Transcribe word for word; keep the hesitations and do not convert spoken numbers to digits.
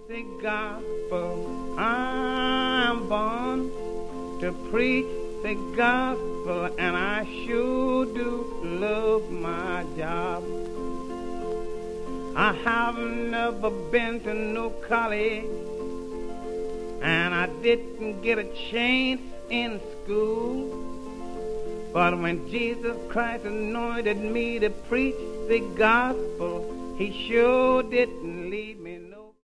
the gospel. I'm born to preach the gospel, and I sure do love my job. I have never been to no college, and I didn't get a chance in school. But when Jesus Christ anointed me to preach the gospel, he sure didn't leave me no